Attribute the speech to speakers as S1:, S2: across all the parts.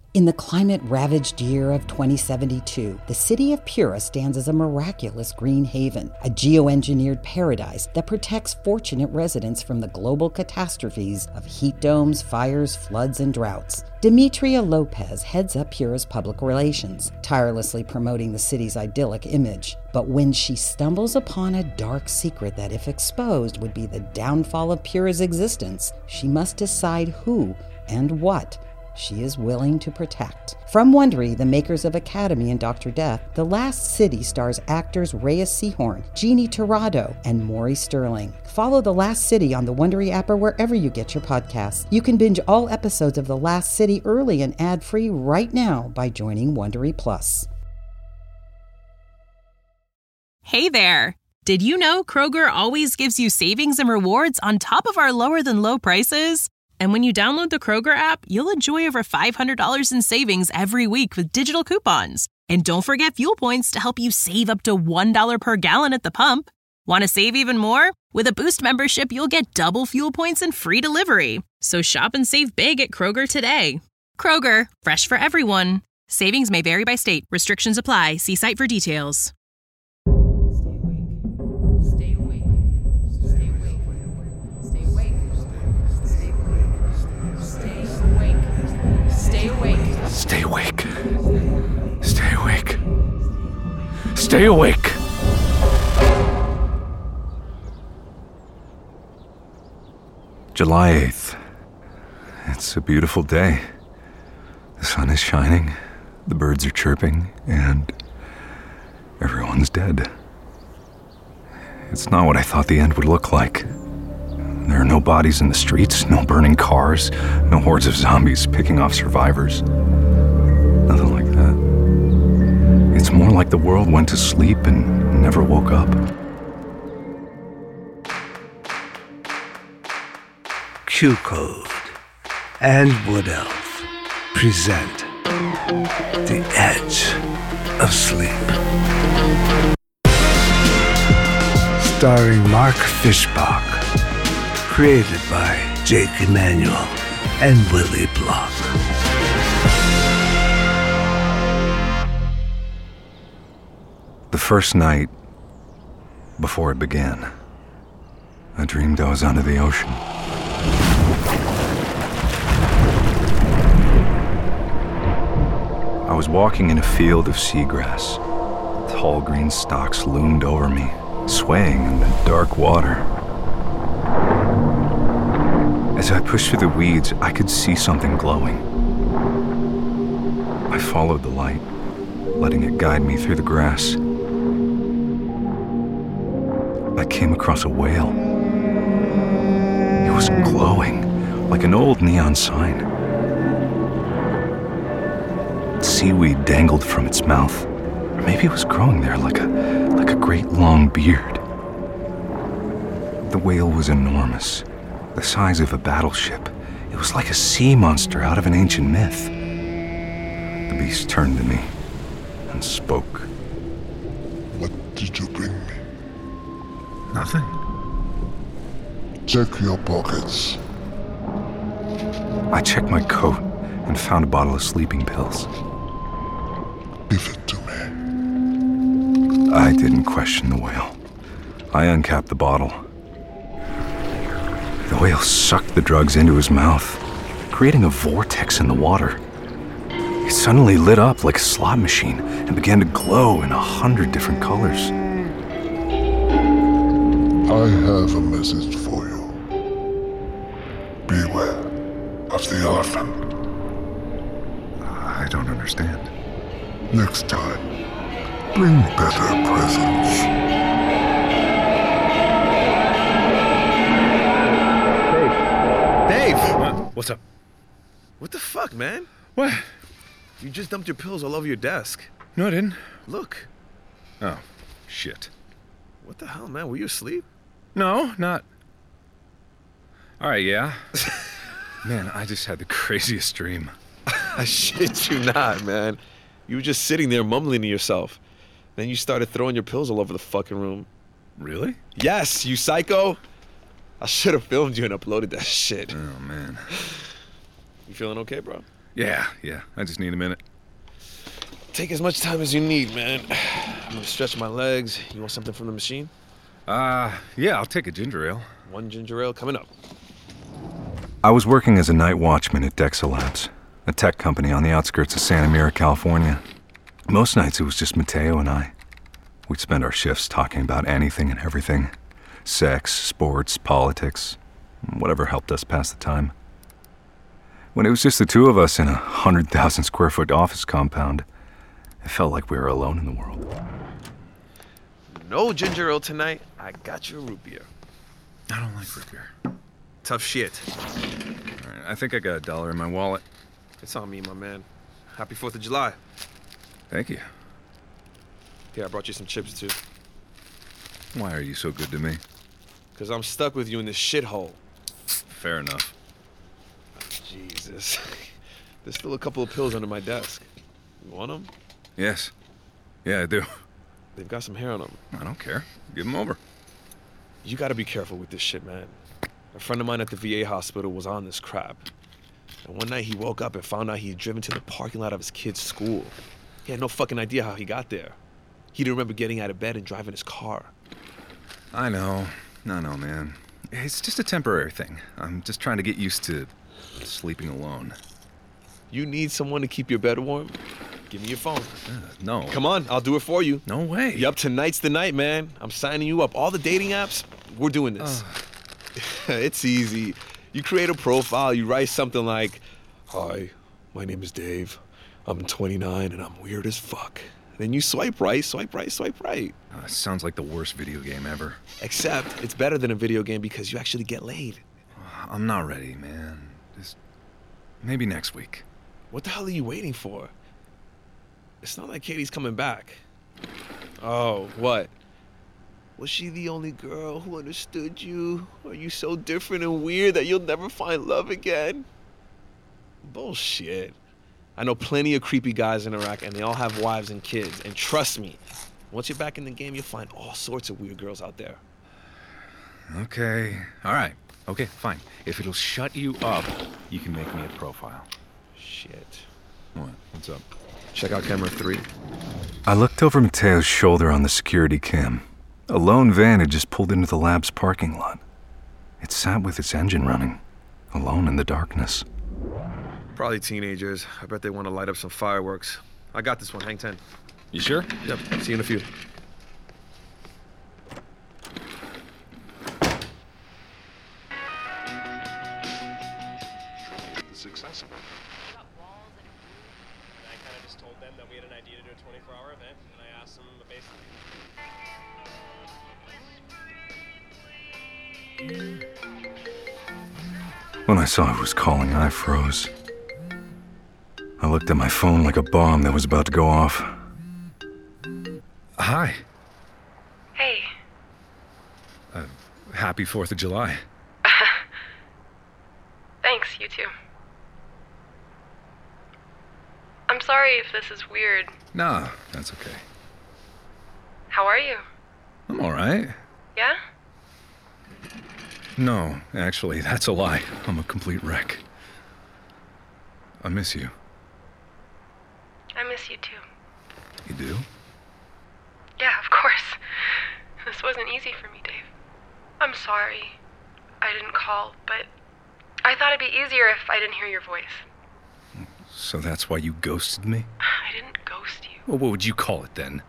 S1: In the climate-ravaged year of 2072, the city of Pura stands as a miraculous green haven, a geoengineered paradise that protects fortunate residents from the global catastrophes of heat domes, fires, floods, and droughts. Demetria Lopez heads up Pura's public relations, tirelessly promoting the city's idyllic image. But when she stumbles upon a dark secret that, if exposed, would be the downfall of Pura's existence, she must decide who and what she is willing to protect. From Wondery, the makers of Academy and Dr. Death, The Last City stars actors Reyes Sehorn, Jeannie Torrado, and Maury Sterling. Follow The Last City on the Wondery app or wherever you get your podcasts. You can binge all episodes of The Last City early and ad-free right now by joining Wondery Plus.
S2: Hey there! Did you know Kroger always gives you savings and rewards on top of our lower-than-low prices? And when you download the Kroger app, you'll enjoy over $500 in savings every week with digital coupons. And don't forget fuel points to help you save up to $1 per gallon at the pump. Want to save even more? With a Boost membership, you'll get double fuel points and free delivery. So shop and save big at Kroger today. Kroger, fresh for everyone. Savings may vary by state. Restrictions apply. See site for details.
S3: Stay awake. Stay awake. Stay awake. July 8th. It's a beautiful day. The sun is shining, the birds are chirping, and everyone's dead. It's not what I thought the end would look like. There are no bodies in the streets, no burning cars, no hordes of zombies picking off survivors. Nothing like that. It's more like the world went to sleep and never woke up.
S4: Q-Code and Wood Elf present The Edge of Sleep. Starring Mark Fishbach. Created by Jake Emanuel and Willie Block.
S3: The first night, before it began, I dreamed I was under the ocean. I was walking in a field of seagrass. Tall green stalks loomed over me, swaying in the dark water. As I pushed through the weeds, I could see something glowing. I followed the light, letting it guide me through the grass. I came across a whale. It was glowing, like an old neon sign. Seaweed dangled from its mouth, or maybe it was growing there like a great long beard. The whale was enormous, the size of a battleship. It was like a sea monster out of an ancient myth. The beast turned to me and spoke.
S5: What did you bring me?
S3: Nothing.
S5: Check your pockets.
S3: I checked my coat and found a bottle of sleeping pills.
S5: Give it to me.
S3: I didn't question the whale. I uncapped the bottle. The whale sucked the drugs into his mouth, creating a vortex in the water. It suddenly lit up like a slot machine and began to glow in 100 different colors.
S5: I have a message for you. Beware of the elephant.
S3: I don't understand.
S5: Next time, bring better presents.
S6: Dave! What's up? What the fuck, man?
S7: What?
S6: You just dumped your pills all over your desk.
S7: No, I didn't.
S6: Look.
S7: Oh, shit.
S6: What the hell, man? Were you asleep?
S7: No, not. All right, yeah. Man, I just had the craziest dream.
S6: I shit you not, man. You were just sitting there mumbling to yourself. Then you started throwing your pills all over the fucking room.
S7: Really?
S6: Yes, you psycho. I should have filmed you and uploaded that shit.
S7: Oh, man.
S6: You feeling okay, bro?
S7: Yeah, I just need a minute.
S6: Take as much time as you need, man. I'm gonna stretch my legs. You want something from the machine?
S7: Yeah, I'll take a ginger ale.
S6: One ginger ale coming up.
S3: I was working as a night watchman at Dexa Labs, a tech company on the outskirts of Santa Mira, California. Most nights it was just Mateo and I. We'd spend our shifts talking about anything and everything. Sex, sports, politics, whatever helped us pass the time. When it was just the two of us in a 100,000 square foot office compound, it felt like we were alone in the world.
S6: No ginger ale tonight. I got you a root beer.
S7: I don't like root beer.
S6: Tough shit.
S7: All right, I think I got $1 in my wallet.
S6: It's on me, my man. Happy 4th of July.
S7: Thank you.
S6: Here, I brought you some chips, too.
S7: Why are you so good to me?
S6: Because I'm stuck with you in this shithole.
S7: Fair enough.
S6: Jesus. There's still a couple of pills under my desk. You want them?
S7: Yes. Yeah, I do.
S6: They've got some hair on them.
S7: I don't care. Give them over.
S6: You gotta be careful with this shit, man. A friend of mine at the VA hospital was on this crap. And one night he woke up and found out he had driven to the parking lot of his kid's school. He had no fucking idea how he got there. He didn't remember getting out of bed and driving his car.
S7: I know, man. It's just a temporary thing. I'm just trying to get used to sleeping alone.
S6: You need someone to keep your bed warm? Give me your phone.
S7: No.
S6: Come on, I'll do it for you.
S7: No way.
S6: Yup, tonight's the night, man. I'm signing you up. All the dating apps, we're doing this. It's easy. You create a profile, you write something like, "Hi, my name is Dave. I'm 29 and I'm weird as fuck." Then you swipe right, swipe right, swipe right.
S7: Sounds like the worst video game ever.
S6: Except it's better than a video game because you actually get laid.
S7: I'm not ready, man. Just maybe next week.
S6: What the hell are you waiting for? It's not like Katie's coming back. Oh, what? Was she the only girl who understood you? Are you so different and weird that you'll never find love again? Bullshit. I know plenty of creepy guys in Iraq and they all have wives and kids. And trust me, once you're back in the game, you'll find all sorts of weird girls out there.
S7: Okay. All right. Okay, fine. If it'll shut you up, you can make me a profile.
S6: Shit.
S7: What? What's up?
S6: Check out camera 3.
S3: I looked over Mateo's shoulder on the security cam. A lone van had just pulled into the lab's parking lot. It sat with its engine running, alone in the darkness.
S6: Probably teenagers. I bet they want to light up some fireworks. I got this one. Hang 10.
S7: You sure?
S6: Yep. See you in a few.
S5: Successful.
S8: I kind of just told them that we had an idea to do a 24-hour event, and I asked them basically.
S3: When I saw who was calling, I froze. I looked at my phone like a bomb that was about to go off.
S7: Hi.
S9: Hey.
S7: Happy 4th of July.
S9: Thanks, you too. I'm sorry if this is weird.
S7: Nah, that's okay.
S9: How are you?
S7: I'm all right.
S9: Yeah?
S7: No, actually, that's a lie. I'm a complete wreck. I miss you.
S9: I miss you too.
S7: You do?
S9: Yeah, of course. This wasn't easy for me, Dave. I'm sorry. I didn't call, but I thought it'd be easier if I didn't hear your voice.
S7: So that's why you ghosted me?
S9: I didn't ghost you.
S7: Well, what would you call it then?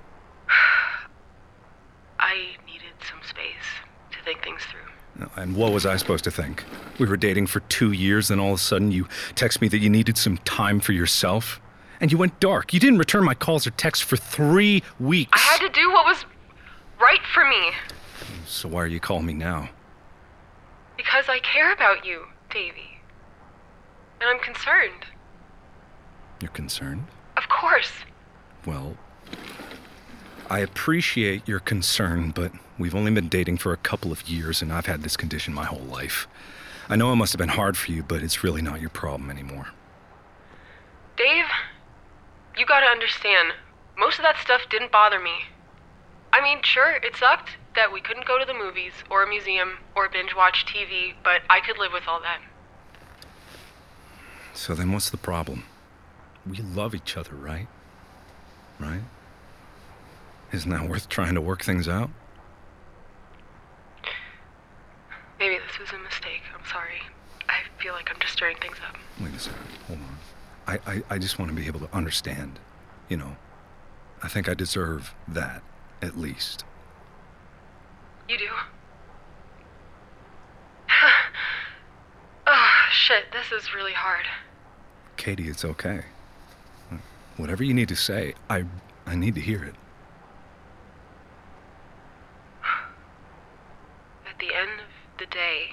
S9: I needed some space to think things through.
S7: And what was I supposed to think? We were dating for 2 years, then all of a sudden you text me that you needed some time for yourself? And you went dark. You didn't return my calls or texts for 3 weeks.
S9: I had to do what was right for me.
S7: So why are you calling me now?
S9: Because I care about you, Davey. And I'm concerned.
S7: You're concerned?
S9: Of course.
S7: Well, I appreciate your concern, but we've only been dating for a couple of years and I've had this condition my whole life. I know it must have been hard for you, but it's really not your problem anymore.
S9: Dave, you gotta understand, most of that stuff didn't bother me. I mean, sure, it sucked that we couldn't go to the movies or a museum or binge watch TV, but I could live with all that.
S7: So then what's the problem? We love each other, right? Right? Isn't that worth trying to work things out?
S9: Maybe this was a mistake. I'm sorry. I feel like I'm just stirring things up.
S7: Wait a second. Hold on. I just want to be able to understand. You know, I think I deserve that, at least.
S9: You do? Oh, shit. This is really hard.
S7: Katie, it's okay. Whatever you need to say, I need to hear it.
S9: At the end of the day,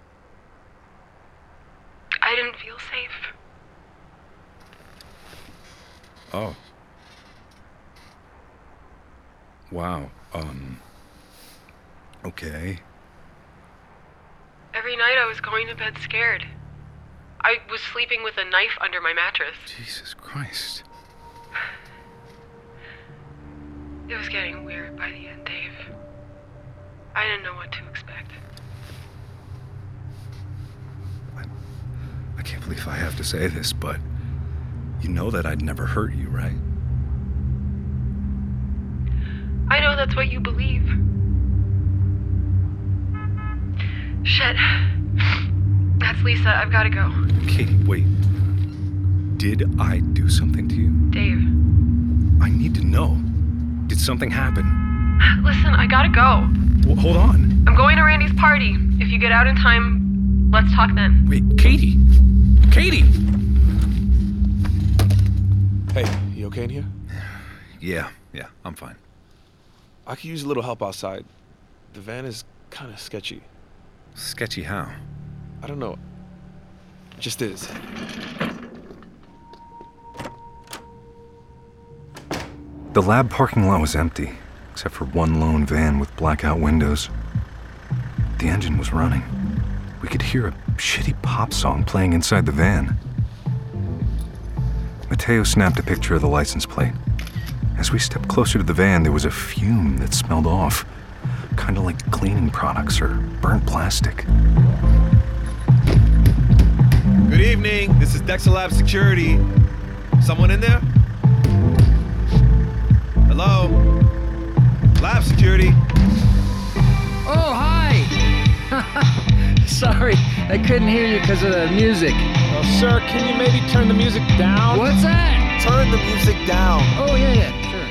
S9: I didn't feel safe.
S7: Oh. Wow. Okay.
S9: Every night I was going to bed scared. I was sleeping with a knife under my mattress.
S7: Jesus Christ.
S9: It was getting weird by the end, Dave. I didn't know what to expect.
S7: I can't believe I have to say this, but you know that I'd never hurt you, right?
S9: I know that's what you believe. Shit. That's Lisa. I've got to go.
S7: Katie, wait. Did I do something to you?
S9: Dave.
S7: I need to know. Did something happen?
S9: Listen, I gotta go.
S7: Well, hold on.
S9: I'm going to Randy's party. If you get out in time, let's talk then.
S7: Wait, Katie! Katie!
S6: Hey, you okay in here?
S7: Yeah, I'm fine.
S6: I could use a little help outside. The van is kind of sketchy.
S7: Sketchy how?
S6: I don't know. Just is.
S3: The lab parking lot was empty, except for one lone van with blackout windows. The engine was running. We could hear a shitty pop song playing inside the van. Mateo snapped a picture of the license plate. As we stepped closer to the van, there was a fume that smelled off, kind of like cleaning products or burnt plastic.
S6: Good evening. This is Dexter Lab Security. Someone in there? Hello? Lab Security.
S10: Oh, hi! Sorry, I couldn't hear you because of the music.
S8: Well, sir, can you maybe turn the music down?
S10: What's that?
S6: Turn the music down.
S10: Oh, yeah,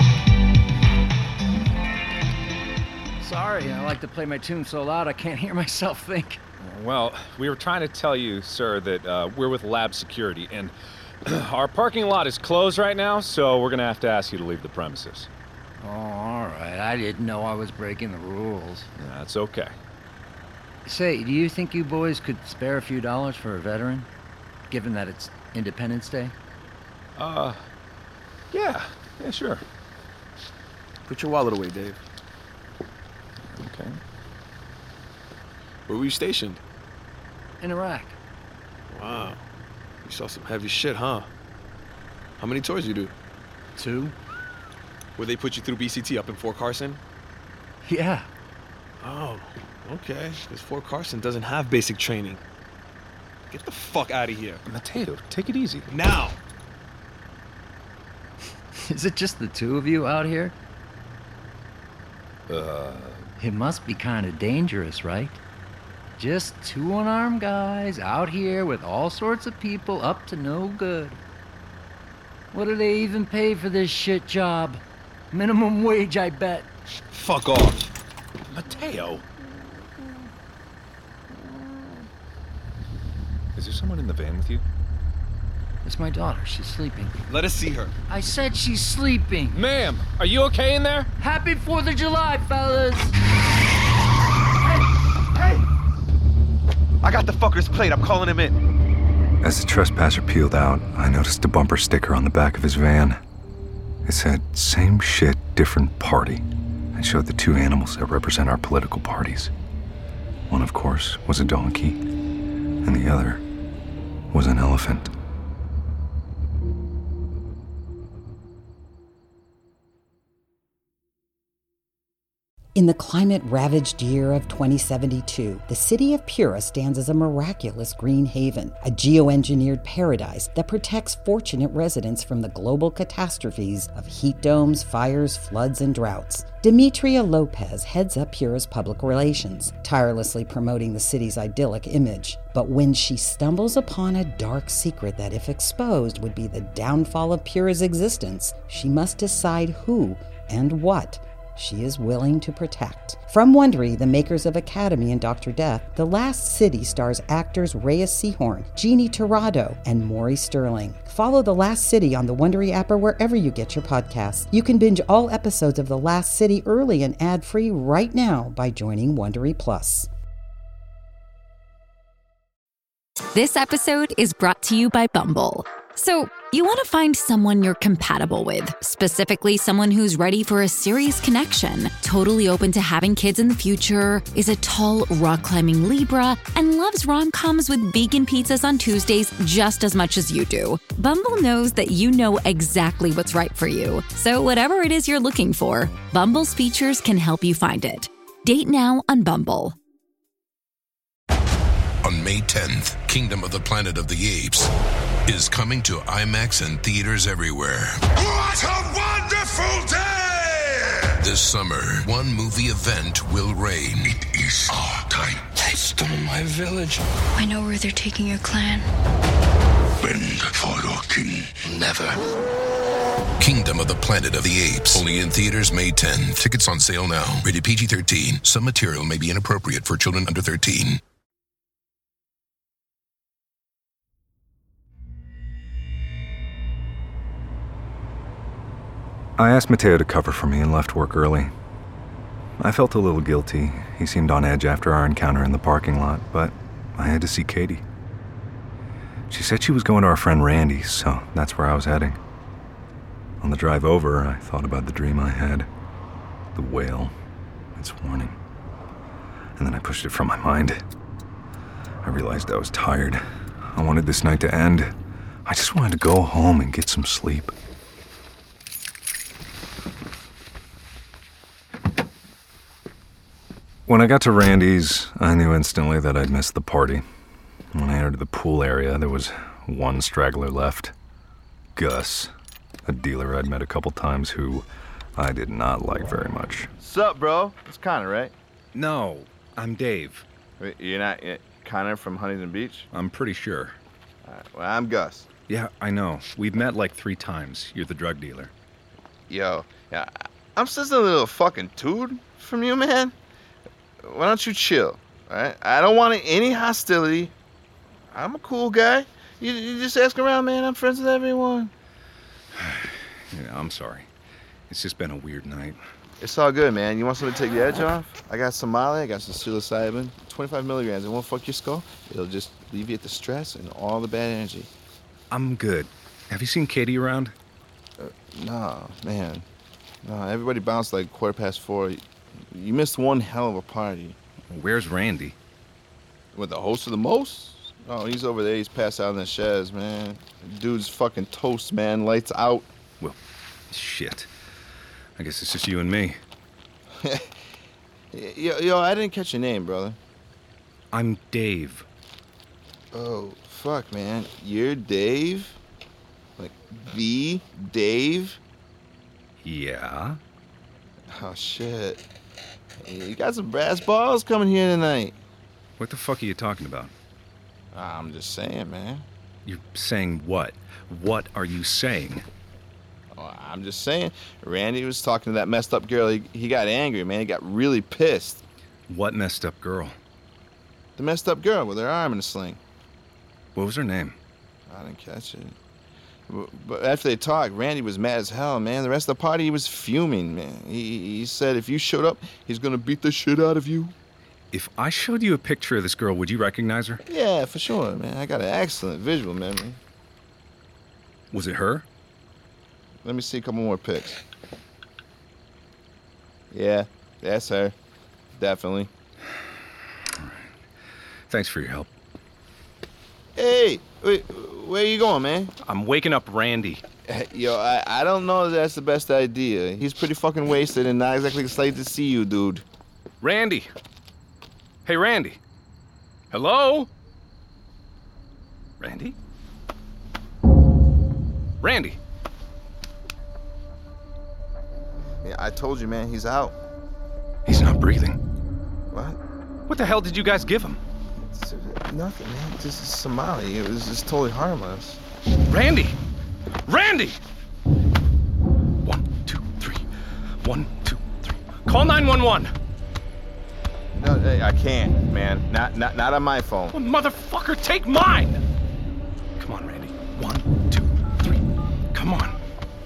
S10: sure. Sorry, I like to play my tune so loud I can't hear myself think.
S11: Well, we were trying to tell you, sir, that we're with Lab Security, and our parking lot is closed right now, so we're gonna have to ask you to leave the premises.
S10: Oh, all right. I didn't know I was breaking the rules.
S11: Yeah, that's okay.
S10: Say, do you think you boys could spare a few dollars for a veteran, given that it's Independence Day?
S11: Yeah, sure.
S6: Put your wallet away, Dave.
S11: Okay.
S6: Where were you stationed?
S10: In Iraq.
S6: Wow. You saw some heavy shit, huh? How many tours you do?
S10: 2.
S6: Where they put you through BCT up in Fort Carson?
S10: Yeah.
S6: Oh, okay. Because Fort Carson doesn't have basic training. Get the fuck out of here.
S11: Mateo, take it easy.
S6: Now!
S10: Is it just the 2 of you out here? It must be kind of dangerous, right? Just 2 unarmed guys out here with all sorts of people up to no good. What do they even pay for this shit job? Minimum wage, I bet.
S6: Fuck off.
S11: Mateo! Is there someone in the van with you?
S10: It's my daughter. She's sleeping.
S6: Let us see her.
S10: I said she's sleeping.
S11: Ma'am, are you okay in there?
S10: Happy 4th of July, fellas!
S6: Hey! I got the fucker's plate. I'm calling him in.
S3: As the trespasser peeled out, I noticed a bumper sticker on the back of his van. It said, "Same shit, different party," and showed the 2 animals that represent our political parties. One, of course, was a donkey, and the other was an elephant.
S1: In the climate-ravaged year of 2072, the city of Pura stands as a miraculous green haven, a geoengineered paradise that protects fortunate residents from the global catastrophes of heat domes, fires, floods, and droughts. Demetria Lopez heads up Pura's public relations, tirelessly promoting the city's idyllic image. But when she stumbles upon a dark secret that, if exposed, would be the downfall of Pura's existence, she must decide who and what she is willing to protect. From Wondery, the makers of Academy and Dr. Death, The Last City stars actors Reyes Sehorn, Jeannie Torrado, and Maury Sterling. Follow The Last City on the Wondery app or wherever you get your podcasts. You can binge all episodes of The Last City early and ad-free right now by joining Wondery Plus.
S12: This episode is brought to you by Bumble. So, you want to find someone you're compatible with, specifically someone who's ready for a serious connection, totally open to having kids in the future, is a tall, rock-climbing Libra, and loves rom-coms with vegan pizzas on Tuesdays just as much as you do. Bumble knows that you know exactly what's right for you. So whatever it is you're looking for, Bumble's features can help you find it. Date now on Bumble.
S13: On May 10th, Kingdom of the Planet of the Apes is coming to IMAX and theaters everywhere.
S5: What a wonderful day!
S13: This summer, one movie event will reign.
S5: It is our time.
S14: They stole my village.
S15: I know where they're taking your clan.
S5: Bend for your king.
S14: Never.
S13: Kingdom of the Planet of the Apes. Only in theaters May 10th. Tickets on sale now. Rated PG-13. Some material may be inappropriate for children under 13.
S3: I asked Mateo to cover for me and left work early. I felt a little guilty. He seemed on edge after our encounter in the parking lot, but I had to see Katie. She said she was going to our friend Randy's, so that's where I was heading. On the drive over, I thought about the dream I had. The whale, its warning. And then I pushed it from my mind. I realized I was tired. I wanted this night to end. I just wanted to go home and get some sleep. When I got to Randy's, I knew instantly that I'd missed the party. When I entered the pool area, there was one straggler left. Gus, a dealer I'd met a couple times who I did not like very much.
S16: Sup, bro? It's Connor, right?
S7: No, I'm Dave.
S16: Wait, you're not Connor from Huntington Beach?
S7: I'm pretty sure.
S16: Well, I'm Gus.
S7: Yeah, I know. We've met like 3 times. You're the drug dealer.
S16: Yo, yeah, I'm sensing a little fucking dude from you, man. Why don't you chill, all right? I don't want any hostility. I'm a cool guy. You just ask around, man. I'm friends with everyone.
S7: Yeah, I'm sorry. It's just been a weird night.
S16: It's all good, man. You want something to take the edge off? I got some Molly. I got some psilocybin. 25 milligrams. It won't fuck your skull. It'll just alleviate the stress and all the bad energy.
S7: I'm good. Have you seen Katie around?
S16: No, man. No, everybody bounced like 4:15. You missed one hell of a party.
S7: Where's Randy?
S16: With the host of the most? Oh, he's over there. He's passed out in the sheds, man. Dude's fucking toast, man. Lights out.
S7: Well, shit. I guess it's just you and me.
S16: Yo, I didn't catch your name, brother.
S7: I'm Dave.
S16: Oh, fuck, man. You're Dave? Like, the Dave?
S7: Yeah?
S16: Oh, shit. You got some brass balls coming here tonight.
S7: What the fuck are you talking about?
S16: I'm just saying, man.
S7: You're saying what? What are you saying?
S16: Oh, I'm just saying. Randy was talking to that messed up girl. He got angry, man. He got really pissed.
S7: What messed up girl?
S16: The messed up girl with her arm in a sling.
S7: What was her name?
S16: I didn't catch it. But after they talked, Randy was mad as hell, man. The rest of the party, he was fuming, man. He said if you showed up, he's gonna beat the shit out of you.
S7: If I showed you a picture of this girl, would you recognize her?
S16: Yeah, for sure, man. I got an excellent visual memory.
S7: Was it her?
S16: Let me see a couple more pics. Yeah, that's her. Definitely.
S7: All right. Thanks for your help.
S16: Hey, wait, where you going, man?
S11: I'm waking up Randy.
S16: Yo, I don't know if that's the best idea. He's pretty fucking wasted and not exactly excited to see you, dude.
S7: Randy. Hey, Randy. Hello? Randy? Randy.
S16: Yeah, I told you, man, he's out.
S7: He's not breathing.
S16: What?
S7: What the hell did you guys give him?
S16: It's nothing, man. This is Somali. It was just totally harmless.
S7: Randy! Randy! 1, 2, 3. 1, 2, 3. Call 911.
S16: No, I can't, man. Not on my phone.
S7: Well, motherfucker, take mine! Come on, Randy. 1, 2, 3. Come on.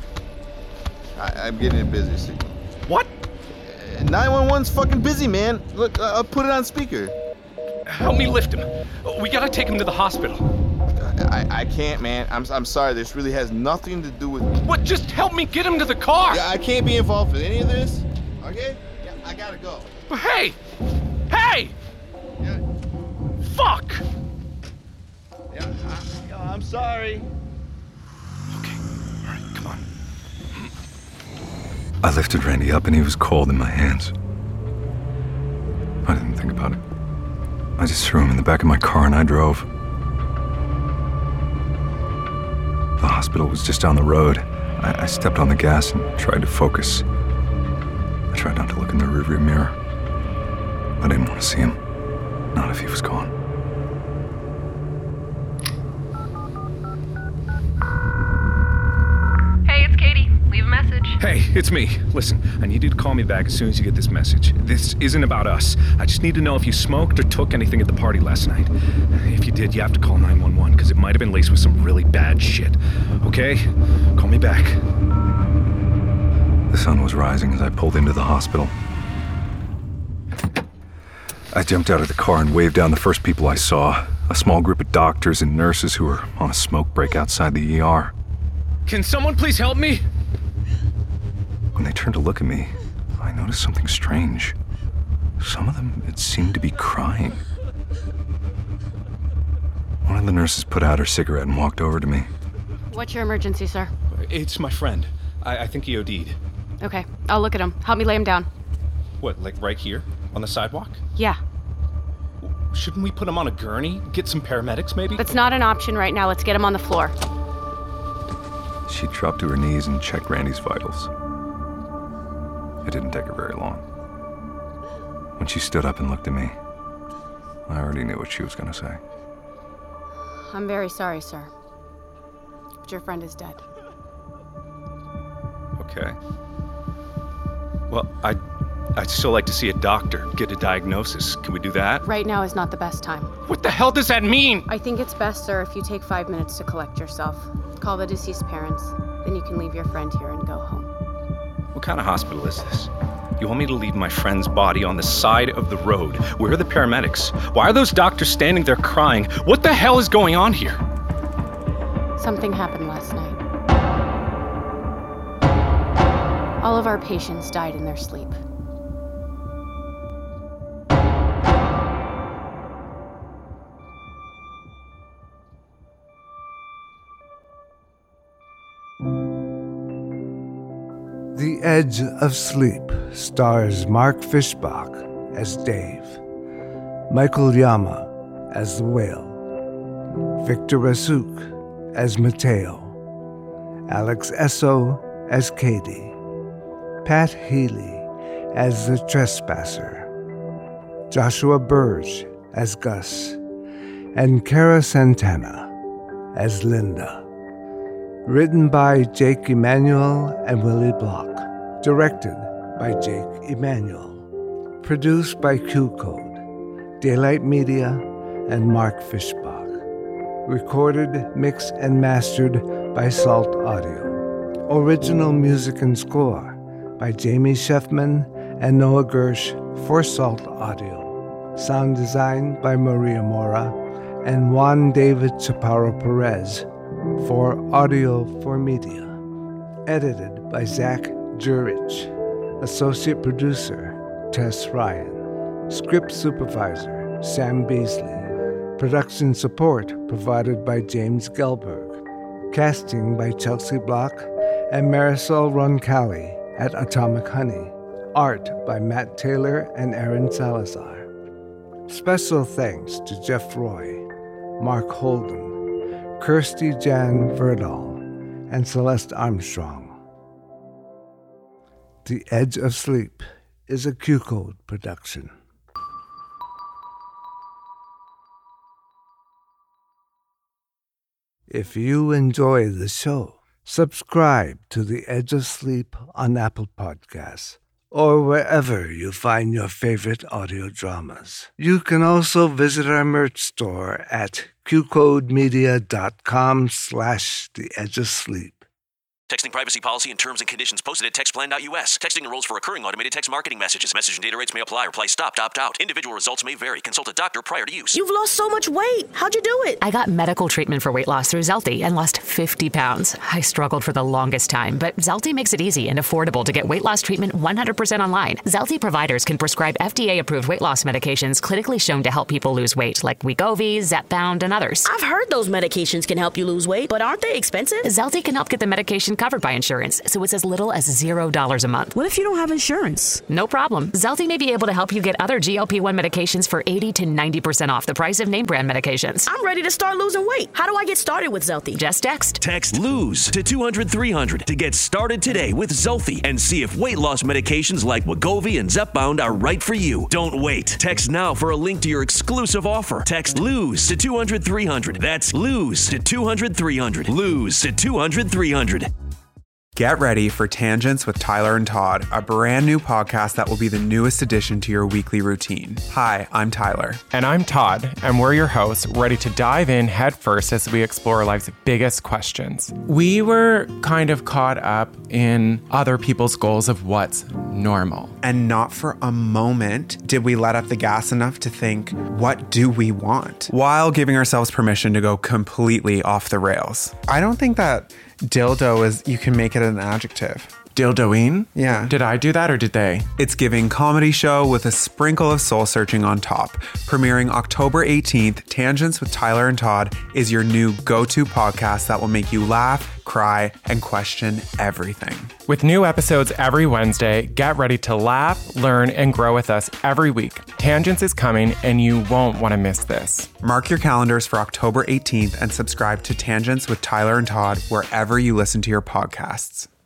S16: I'm getting a busy signal.
S7: What?
S16: 911's fucking busy, man. Look, I'll put it on speaker.
S7: Help me lift him. We gotta take him to the hospital.
S16: I can't, man. I'm sorry. This really has nothing to do with...
S7: What? Just help me get him to the car.
S16: Yeah, I can't be involved with any of this. Okay? Yeah, I gotta go.
S7: But hey! Hey!
S16: Yeah.
S7: Fuck!
S16: Yeah, I'm sorry.
S7: Okay. All right, come on.
S3: I lifted Randy up and he was cold in my hands. I didn't think about it. I just threw him in the back of my car and I drove. The hospital was just down the road. I stepped on the gas and tried to focus. I tried not to look in the rearview mirror. I didn't want to see him. Not if he was gone.
S9: Hey, it's Katie. Leave a message.
S7: Hey, it's me. Listen, I need you to call me back as soon as you get this message. This isn't about us. I just need to know if you smoked or took anything at the party last night. If you did, you have to call 911 because it might have been laced with some really bad shit. Okay? Call me back.
S3: The sun was rising as I pulled into the hospital. I jumped out of the car and waved down the first people I saw. A small group of doctors and nurses who were on a smoke break outside the ER.
S7: Can someone please help me?
S3: When they turned to look at me, I noticed something strange. Some of them, it seemed to be crying. One of the nurses put out her cigarette and walked over to me.
S17: What's your emergency, sir?
S7: It's my friend. I think he OD'd.
S17: Okay, I'll look at him. Help me lay him down.
S7: What, like right here? On the sidewalk?
S17: Yeah.
S7: Shouldn't we put him on a gurney? Get some paramedics, maybe?
S17: That's not an option right now. Let's get him on the floor.
S3: She dropped to her knees and checked Randy's vitals. It didn't take her very long. When she stood up and looked at me, I already knew what she was going to say.
S17: I'm very sorry, sir. But your friend is dead.
S7: Okay. Well, I'd still like to see a doctor, get a diagnosis. Can we do that?
S17: Right now is not the best time.
S7: What the hell does that mean?
S17: I think it's best, sir, if you take 5 minutes to collect yourself. Call the deceased parents. Then you can leave your friend here and go home.
S7: What kind of hospital is this? You want me to leave my friend's body on the side of the road? Where are the paramedics? Why are those doctors standing there crying? What the hell is going on here?
S17: Something happened last night. All of our patients died in their sleep.
S4: The Edge of Sleep stars Mark Fishbach as Dave, Michael Yama as the whale, Victor Rasook as Mateo, Alex Esso as Katie, Pat Healy as the Trespasser, Joshua Burge as Gus, and Cara Santana as Linda. Written by Jake Emanuel and Willie Block. Directed by Jake Emanuel. Produced by Q Code, Daylight Media, and Mark Fishbach. Recorded, mixed, and mastered by Salt Audio. Original music and score by Jamie Sheffman and Noah Gersh for Salt Audio. Sound design by Maria Mora and Juan David Chaparro Perez for Audio for Media. Edited by Zach Jurich. Associate producer, Tess Ryan. Script supervisor, Sam Beasley. Production support provided by James Gelberg. Casting by Chelsea Block and Marisol Roncalli at Atomic Honey. Art by Matt Taylor and Aaron Salazar. Special thanks to Jeff Roy, Mark Holden, Kirsty Jan Verdal, and Celeste Armstrong. The Edge of Sleep is a Q-Code production. If you enjoy the show, subscribe to The Edge of Sleep on Apple Podcasts or wherever you find your favorite audio dramas. You can also visit our merch store at qcodemedia.com/The Edge of Sleep.
S18: Texting privacy policy and terms and conditions posted at textplan.us. Texting enrolls for recurring automated text marketing messages. Message and data rates may apply. Reply stopped, opt out. Individual results may vary. Consult a doctor prior to use.
S19: You've lost so much weight. How'd you do it?
S20: I got medical treatment for weight loss through Zelty and lost 50 pounds. I struggled for the longest time, but Zelty makes it easy and affordable to get weight loss treatment 100% online. Zelty providers can prescribe FDA-approved weight loss medications clinically shown to help people lose weight, like Wegovy, Zepbound, and others.
S19: I've heard those medications can help you lose weight, but aren't they expensive?
S20: Zelty can help get the medication covered by insurance, so it's as little as $0 a month.
S19: What if you don't have insurance?
S20: No problem. Zelty may be able to help you get other GLP-1 medications for 80 to 90% off the price of name brand medications.
S19: I'm ready to start losing weight. How do I get started with Zelty?
S20: Just text.
S18: Text LOSE to 200-300 to get started today with Zelty and see if weight loss medications like Wegovy and Zepbound are right for you. Don't wait. Text now for a link to your exclusive offer. Text LOSE to 200-300. That's LOSE to 200-300. LOSE to 200-300.
S21: Get ready for Tangents with Tyler and Todd, a brand new podcast that will be the newest addition to your weekly routine. Hi, I'm Tyler.
S22: And I'm Todd, and we're your hosts, ready to dive in headfirst as we explore life's biggest questions. We were kind of caught up in other people's goals of what's normal.
S21: And not for a moment did we let up the gas enough to think, what do we want? While giving ourselves permission to go completely off the rails. I don't think that dildo is, you can make it an adjective.
S22: Dildoing?
S21: Yeah.
S22: Did I do that or did they?
S21: It's giving comedy show with a sprinkle of soul searching on top. Premiering October 18th, Tangents with Tyler and Todd is your new go-to podcast that will make you laugh, cry, and question everything.
S22: With new episodes every Wednesday, get ready to laugh, learn, and grow with us every week. Tangents is coming, and you won't want to miss this.
S21: Mark your calendars for October 18th and subscribe to Tangents with Tyler and Todd wherever you listen to your podcasts.